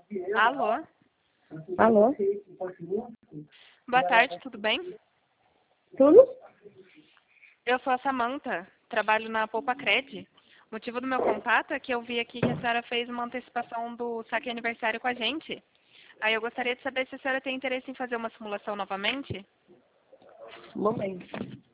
Alô? Alô? Boa tarde, tudo bem? Tudo? Eu sou a Samantha, trabalho na Poupa Cred. O motivo do meu contato é que eu vi aqui que a senhora fez uma antecipação do saque aniversário com a gente. Aí eu gostaria de saber se a senhora tem interesse em fazer uma simulação novamente. Um momento.